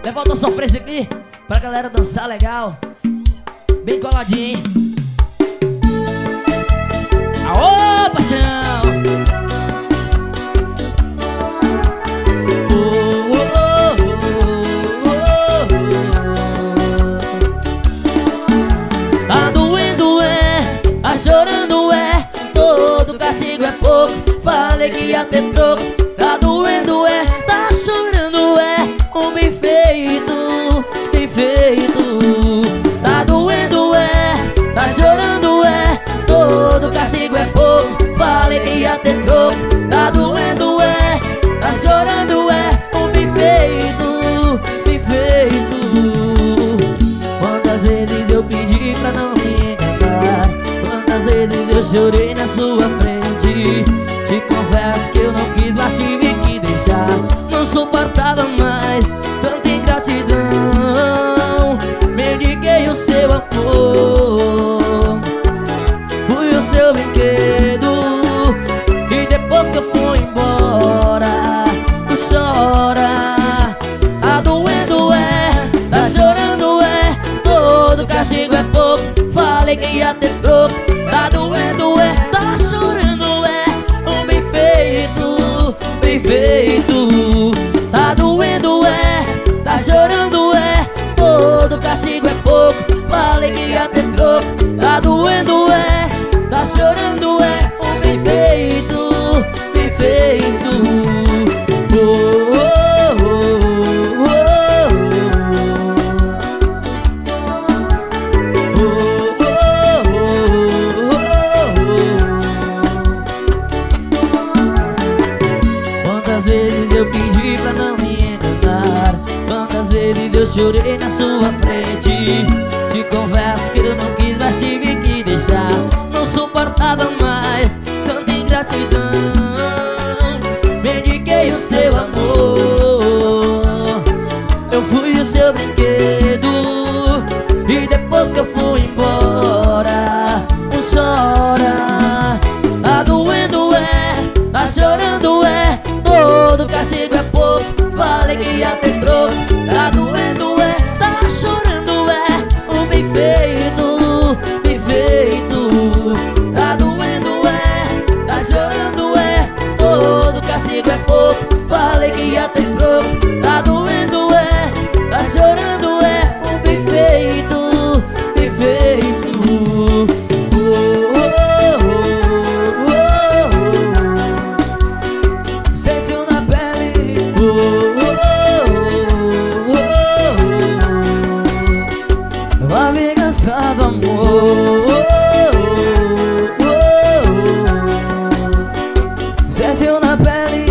Levanta a sofrência aqui pra galera dançar legal. Bem coladinho, hein? Aô, paixão! Tá doendo tá chorando todo castigo é pouco. Falei que ia ter troco. Tá doendo tá chorando um bem feito, bem feito. Tá doendo tá chorando todo castigo é pouco. Falei que ia ter troco. Tá doendo tá chorando um bem feito, bem feito. Quantas vezes eu pedi pra não me enganar, quantas vezes eu chorei na sua frente. Te confesso que eu não quis, mas tive que deixar. Não suportava mais tanta ingratidão. Me dediquei o seu amor, fui o seu brinquedo. E depois que eu fui embora, tu chora. Tá doendo tá chorando todo castigo é pouco. Falei que ia ter troco. Tá doendo tá chorando um bem feito, bem feito. Tá doendo tá chorando todo castigo é pouco. Falei que ia ter troco. Tá doendo tá chorando um bem feito, bem feito. Quantas vezes eu pedi pra não me enganar, quantas vezes eu chorei na sua frente. Te confesso que eu não quis, mas tive que deixar. Não suportava mais tanta ingratidão. Me dediquei o seu amor, eu fui o seu brinquedo. E depois que eu fui embora, não chora. Tá doendo tá chorando todo castigo é pouco. Falei que ia ter troco. Tá doendo tá chorando um bem feito, bem feito. Tá doendo tá chorando todo castigo é pouco. Falei que ia ter troco. Tá doendo tá chorando um bem feito, bem feito. Sentiu na pele, a vingança do amor. Sentiu na pele,